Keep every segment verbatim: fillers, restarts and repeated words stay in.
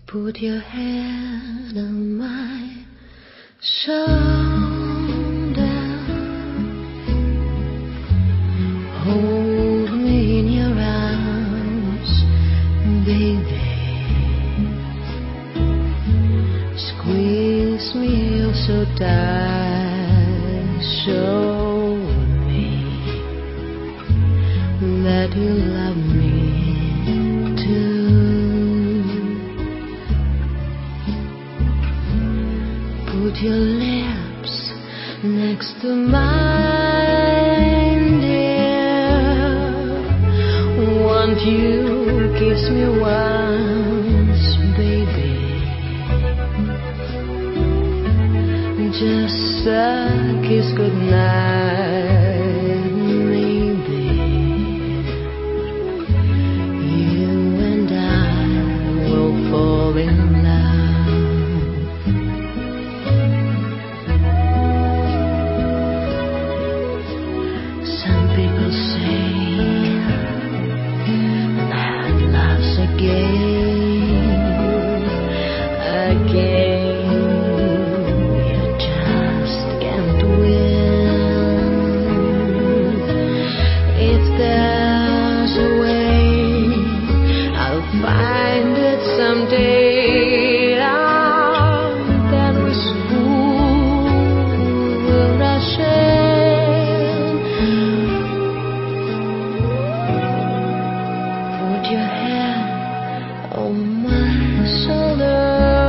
Put your head on my shoulder. Hold me in your arms, baby. Squeeze me oh so tight. Show me that you love me too. Put your lips next to mine, dear. Won't you kiss me once, baby? Just a kiss goodnight, maybe. You and I will fall in love. Some people say that love's a game, a game you just can't win. If there's a way, I'll find it someday. Ah, then this fool will rush in. Put your head on my shoulder.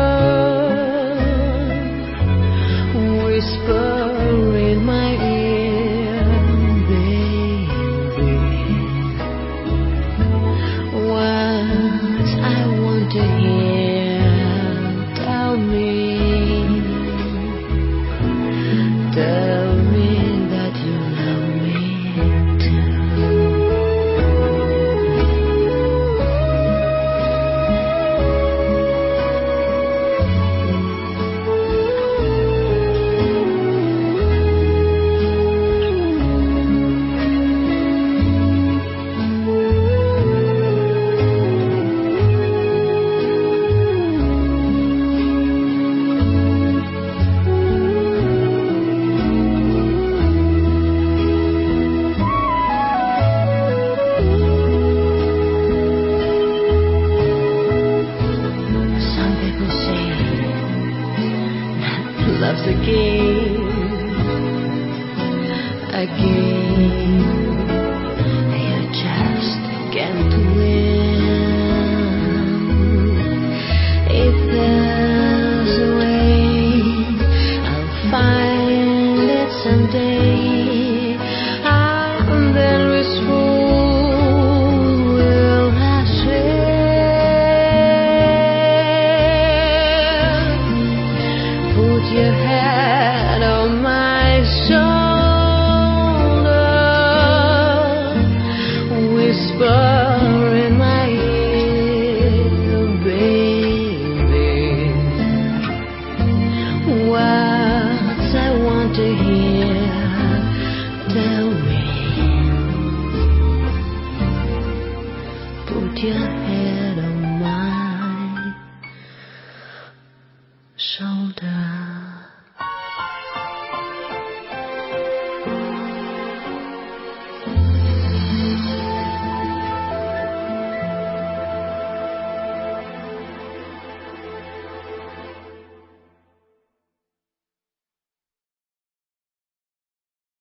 Whisper in my ear, baby, what I want to hear. Tell me, tell me that you love me too. Some people say that love's a game, a game you just can't win. If there's a way, I'll find it someday. And then this fool will rush in. Put your head on my shoulder. Whisper in my ear, baby, what I want to hear. Tell me, put your head on my shoulder.